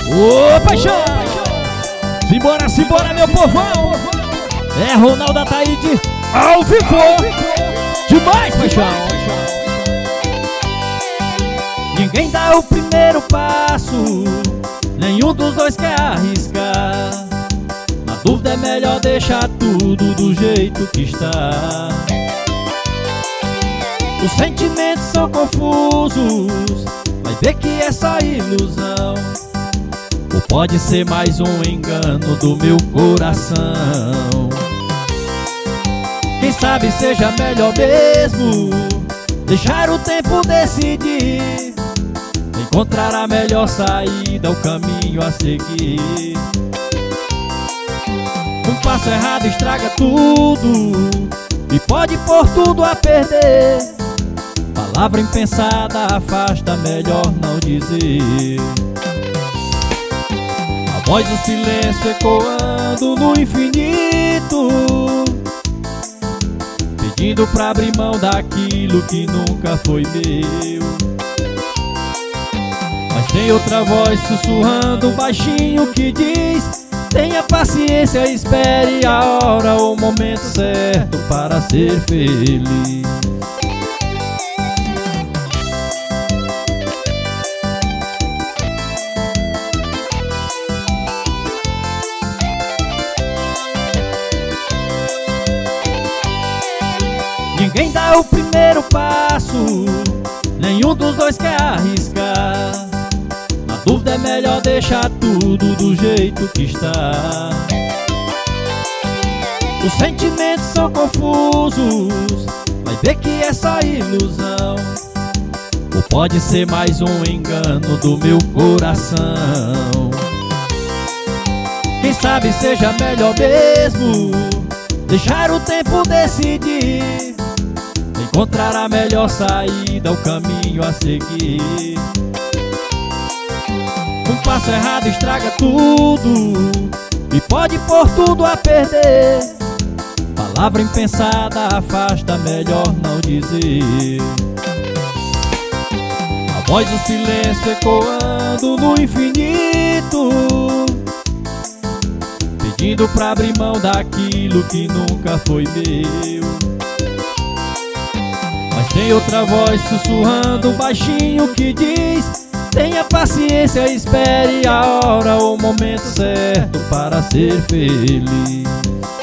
Ô, paixão! Simbora, simbora, meu povão! É Ronaldo Ataíde ao vivo! Demais, paixão! Ninguém dá o primeiro passo, nenhum dos dois quer arriscar. Na dúvida é melhor deixar tudo do jeito que está. Os sentimentos são confusos, vai ver que é só ilusão. Ou pode ser mais um engano do meu coração. Quem sabe seja melhor mesmo deixar o tempo decidir, encontrar a melhor saída, o caminho a seguir. Um passo errado estraga tudo e pode pôr tudo a perder. Palavra impensada afasta, melhor não dizer. A voz do silêncio ecoando no infinito, pedindo pra abrir mão daquilo que nunca foi meu. Mas tem outra voz sussurrando baixinho que diz: tenha paciência, espere a hora, o momento certo para ser feliz. Ninguém dá o primeiro passo, nenhum dos dois quer arriscar. Na dúvida é melhor deixar tudo do jeito que está. Os sentimentos são confusos, vai ver que é só ilusão. Ou pode ser mais um engano do meu coração. Quem sabe seja melhor mesmo deixar o tempo decidir, encontrar a melhor saída, o caminho a seguir. Um passo errado estraga tudo e pode pôr tudo a perder. Palavra impensada afasta, melhor não dizer. A voz do silêncio ecoando no infinito, pedindo pra abrir mão daquilo que nunca foi meu. Mas tem outra voz sussurrando baixinho que diz: tenha paciência, espere a hora, o momento certo para ser feliz.